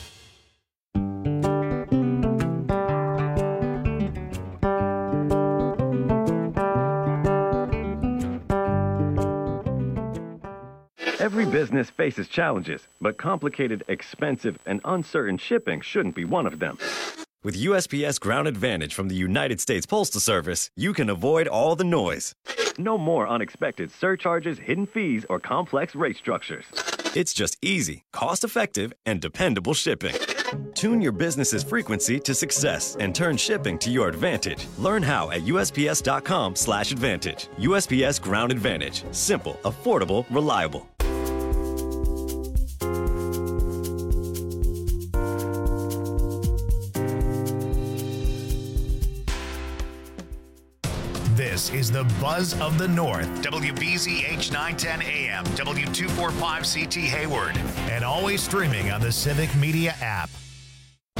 Every business faces challenges, but complicated, expensive, and uncertain shipping shouldn't be one of them. With USPS Ground Advantage from the United States Postal Service, you can avoid all the noise. No more unexpected surcharges, hidden fees, or complex rate structures. It's just easy, cost-effective, and dependable shipping. Tune your business's frequency to success and turn shipping to your advantage. Learn how at USPS.com/advantage. USPS Ground Advantage. Simple, affordable, reliable. This is the Buzz of the North. WBZH 910 AM, W245CT Hayward, and always streaming on the Civic Media app.